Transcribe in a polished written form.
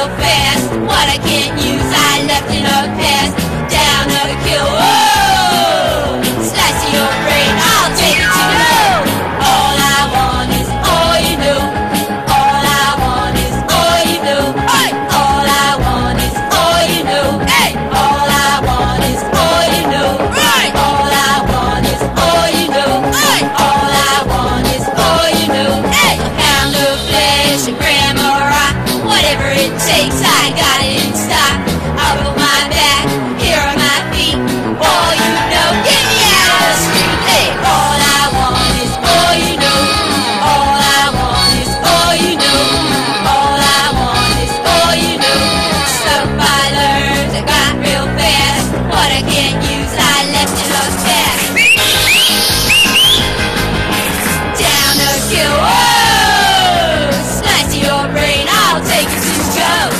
fast. What I can't use, I left in a past. Down to kill, oh, slice of your brain, I'll take it to know. All I want is all you know. All I want is all you know. Hey! All I want is all you know. Hey! All I want is all you know. Right! All I want is all you know. Hey! All I want is all you know. Hey! A pound of flesh, a gram of rock, whatever it takes, I got